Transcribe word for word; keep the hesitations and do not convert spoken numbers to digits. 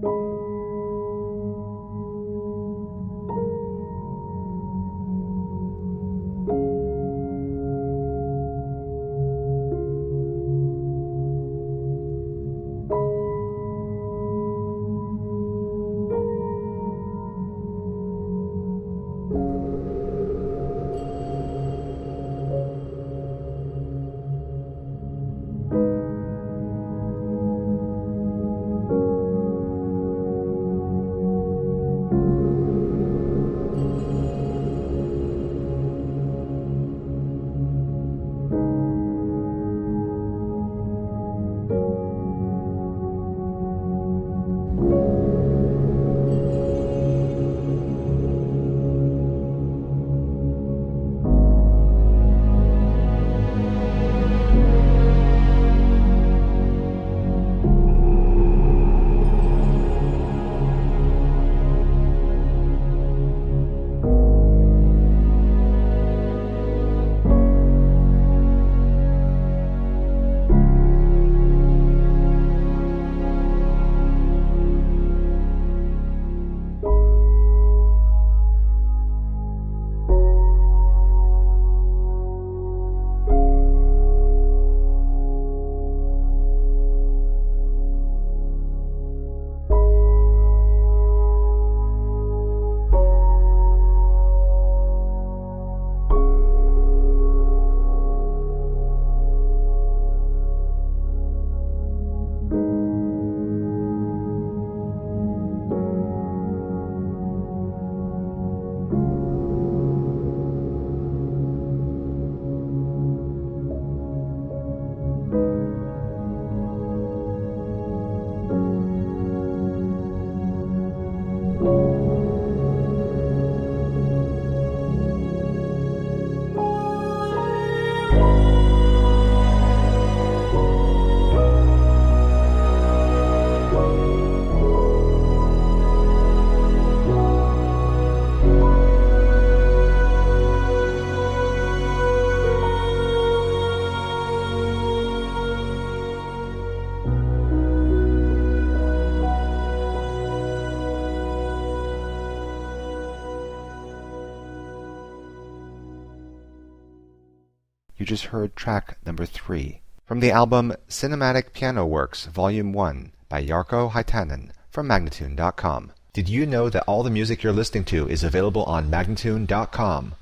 You just heard track number three from the album Cinematic Piano Works Volume one by Jarkko Hietanen from Magnatune dot com. Did you know that all the music you're listening to is available on Magnatune dot com?